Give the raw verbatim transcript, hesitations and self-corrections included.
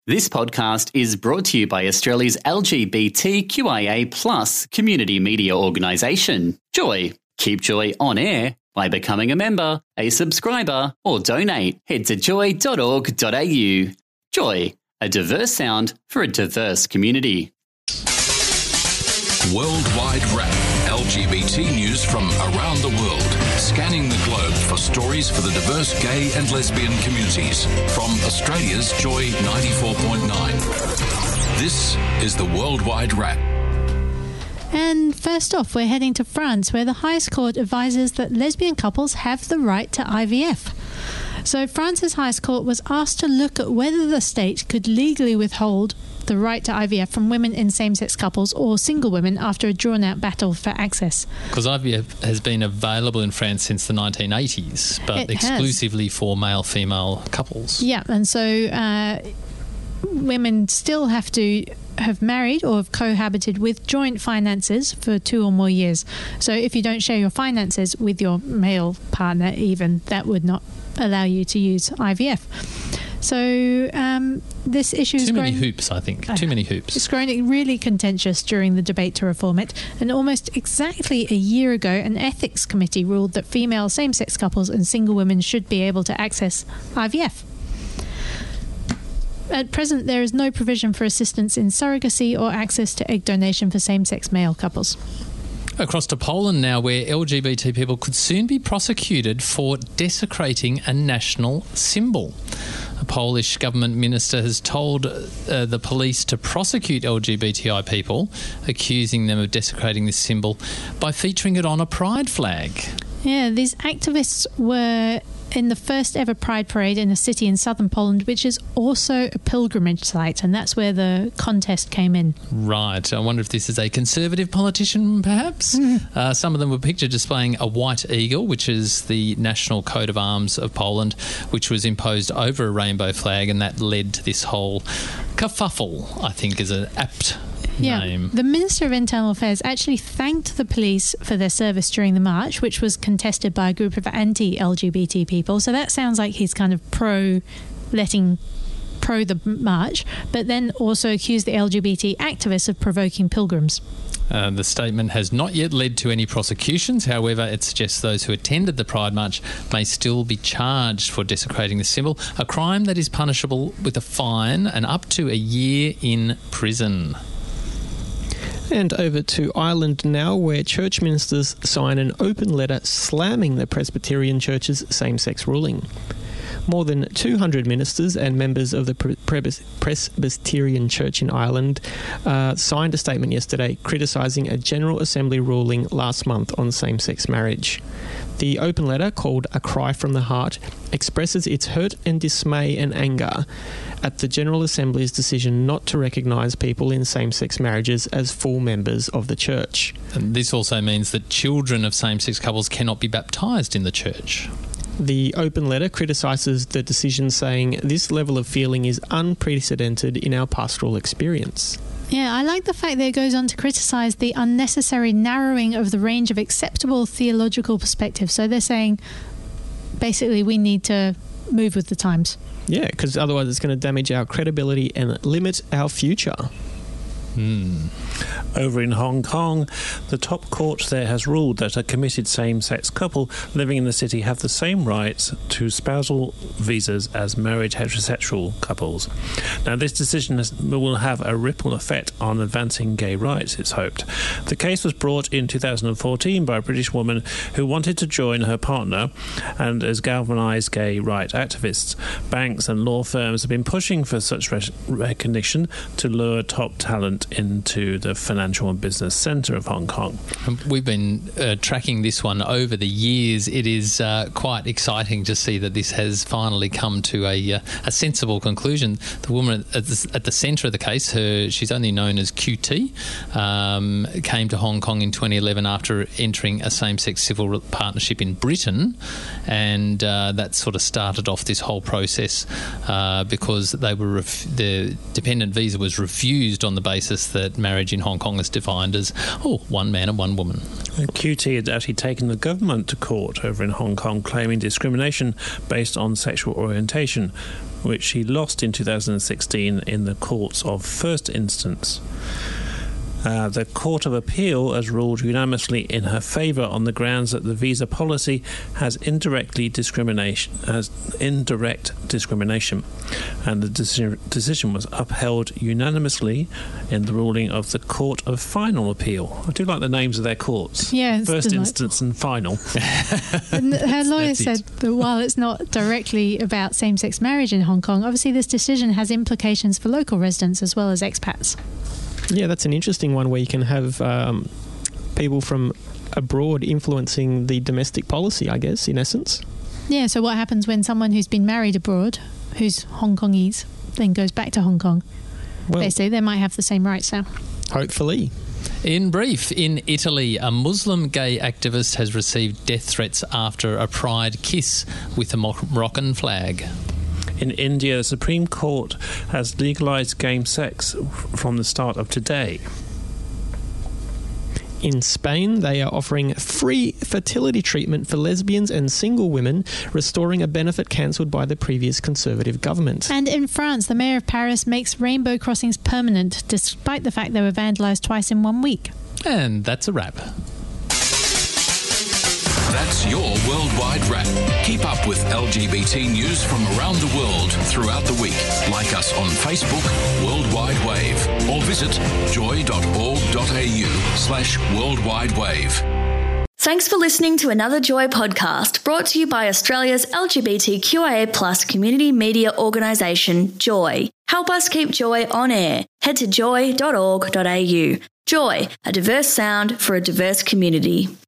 This podcast is brought to you by Australia's L G B T Q I A plus community media organisation, Joy. Keep Joy on air by becoming a member, a subscriber, or donate. Head to joy dot org dot a u. Joy, a diverse sound for a diverse community. Worldwide Wrap. L G B T news from around the world. Scanning the globe for stories for the diverse gay and lesbian communities. From Australia's Joy ninety-four point nine. This is the Worldwide Wrap. And first off, we're heading to France, where the highest court advises that lesbian couples have the right to I V F. So France's highest court was asked to look at whether the state could legally withhold the right to I V F from women in same-sex couples or single women after a drawn-out battle for access. Because I V F has been available in France since the nineteen eighties, but It exclusively has. for male-female couples. Yeah, and so uh, women still have to have married or have cohabited with joint finances for two or more years. So if you don't share your finances with your male partner even, that would not allow you to use I V F. So um, this issue is Too many grown, hoops, I think. Uh, Too many hoops. It's grown really contentious during the debate to reform it. And almost exactly a year ago, an ethics committee ruled that female same-sex couples and single women should be able to access I V F. At present, there is no provision for assistance in surrogacy or access to egg donation for same-sex male couples. Across to Poland now, where L G B T people could soon be prosecuted for desecrating a national symbol. A Polish government minister has told uh, the police to prosecute L G B T I people, accusing them of desecrating this symbol by featuring it on a pride flag. Yeah, these activists were in the first ever Pride Parade in a city in southern Poland, which is also a pilgrimage site, and that's where the contest came in. Right. I wonder if this is a Conservative politician, perhaps? Mm. Uh, some of them were pictured displaying a white eagle, which is the national coat of arms of Poland, which was imposed over a rainbow flag, and that led to this whole kerfuffle, I think is an apt Yeah, name. The Minister of Internal Affairs actually thanked the police for their service during the march, which was contested by a group of anti-L G B T people. So that sounds like he's kind of pro letting pro the march, but then also accused the L G B T activists of provoking pilgrims. Uh, the statement has not yet led to any prosecutions. However, it suggests those who attended the Pride March may still be charged for desecrating the symbol, a crime that is punishable with a fine and up to a year in prison. And over to Ireland now, where church ministers sign an open letter slamming the Presbyterian Church's same-sex ruling. More than two hundred ministers and members of the Presbyterian Church in Ireland uh, signed a statement yesterday criticising a General Assembly ruling last month on same-sex marriage. The open letter, called A Cry from the Heart, expresses its hurt and dismay and anger at the General Assembly's decision not to recognise people in same-sex marriages as full members of the Church. And this also means that children of same-sex couples cannot be baptised in the Church. The open letter criticises the decision, saying this level of feeling is unprecedented in our pastoral experience. Yeah, I like the fact that it goes on to criticise the unnecessary narrowing of the range of acceptable theological perspectives. So they're saying, basically, we need to move with the times. Yeah, because otherwise it's going to damage our credibility and limit our future. Hmm. Over in Hong Kong, the top court there has ruled that a committed same-sex couple living in the city have the same rights to spousal visas as married heterosexual couples. Now, this decision has, will have a ripple effect on advancing gay rights, it's hoped. The case was brought in two thousand fourteen by a British woman who wanted to join her partner, and has galvanised gay rights activists. Banks and law firms have been pushing for such re- recognition to lure top talent into the financial and business centre of Hong Kong. We've been uh, tracking this one over the years. It is uh, quite exciting to see that this has finally come to a, uh, a sensible conclusion. The woman at the, at the centre of the case, her, she's only known as Q T, um, came to Hong Kong in twenty eleven after entering a same-sex civil partnership in Britain, and uh, that sort of started off this whole process uh, because they were ref- the dependent visa was refused on the basis basis that marriage in Hong Kong is defined as, oh, one man and one woman. And Q T had actually taken the government to court over in Hong Kong, claiming discrimination based on sexual orientation, which he lost in two thousand sixteen in the courts of first instance. Uh, the Court of Appeal has ruled unanimously in her favour on the grounds that the visa policy has indirectly discrimination, has indirect discrimination, and the deci- decision was upheld unanimously in the ruling of the Court of Final Appeal. I do like the names of their courts. Yeah, it's First delightful. Instance and Final. And her lawyer That's said it. that while it's not directly about same-sex marriage in Hong Kong, obviously this decision has implications for local residents as well as expats. Yeah, that's an interesting one where you can have um, people from abroad influencing the domestic policy, I guess, in essence. Yeah, so what happens when someone who's been married abroad, who's Hong Kongese, then goes back to Hong Kong? Well, They say they might have the same rights now. hopefully. In brief, in Italy, a Muslim gay activist has received death threats after a pride kiss with a Moroccan flag. In India, the Supreme Court has legalised gay sex from the start of today. In Spain, they are offering free fertility treatment for lesbians and single women, restoring a benefit cancelled by the previous Conservative government. And in France, the mayor of Paris makes rainbow crossings permanent, despite the fact they were vandalised twice in one week. And that's a wrap. That's your Worldwide Wrap. Keep up with L G B T news from around the world throughout the week. Like us on Facebook, Worldwide Wave, or visit joy.org.au slash Worldwide Wave. Thanks for listening to another Joy podcast brought to you by Australia's L G B T Q I A plus community media organisation, Joy. Help us keep Joy on air. Head to joy dot org dot a u. Joy, a diverse sound for a diverse community.